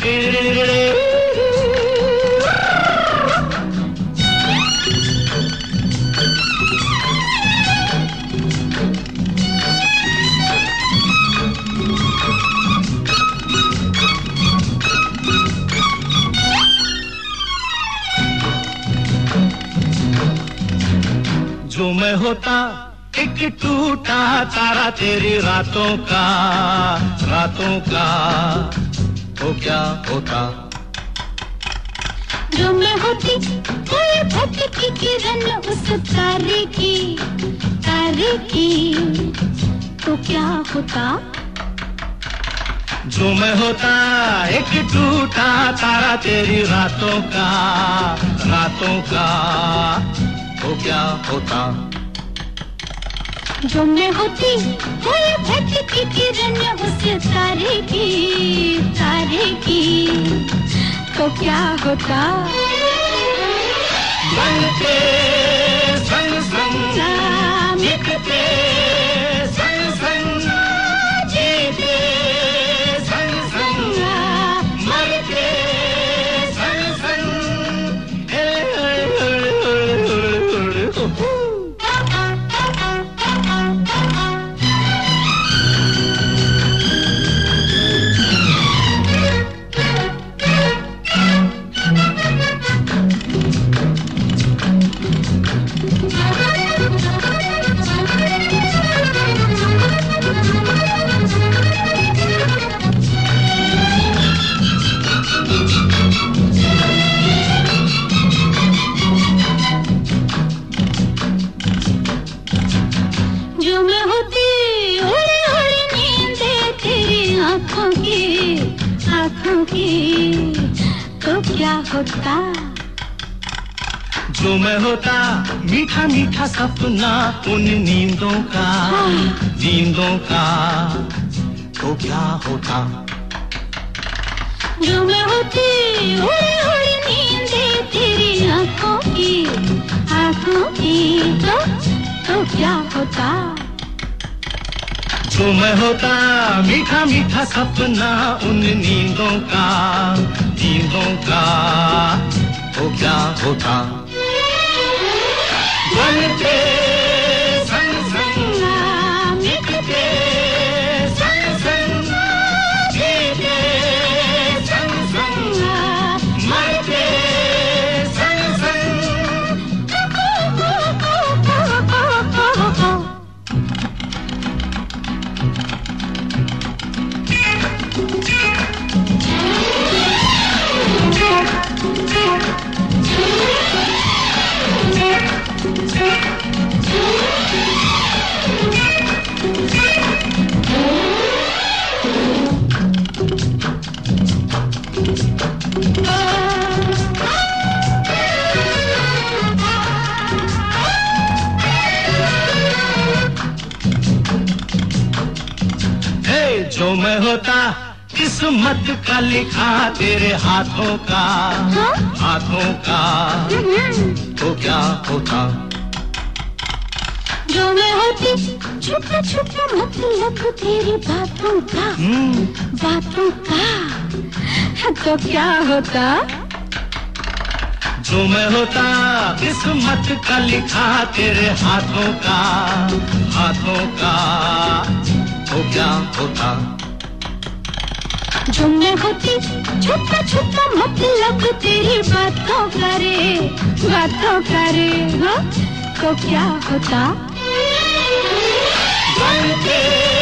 जो मैं होता एक टूटा तारा तेरी रातों का तो क्या होता। जो मैं होती कोई भटकी किरण उस तारे की तो क्या होता। जो मैं होता एक टूटा तारा तेरी रातों का तो क्या होता। जो मैं होती कोई भटकी किरण उस तारे की तो क्या होता। बनते संग संग मिटते संग संग जीते संग संग मरते संग संग। आँखों की तो क्या होता। जो मैं होता मीठा मीठा सपना उन नींदों का तो क्या होता। जो मैं होती उड़ी उड़ी नींदे तेरी आँखों की तो क्या होता। जो मैं होता मीठा मीठा सपना उन नींदों का तो क्या होता। बनते संग संग मिटते संग संग जीते संग संग मरते संग संग। जो मैं होता किस्मत का लिखा तेरे हाथों का तो क्या होता। जो मैं होती छुपा छुपा मतलब तेरी बातों का तो क्या होता। जो मैं होता किस्मत का लिखा तेरे हाथों का तो क्या होता। जो मैं होती छुपा छुपा मतलब तेरी बातों करे तो क्या होता। बनते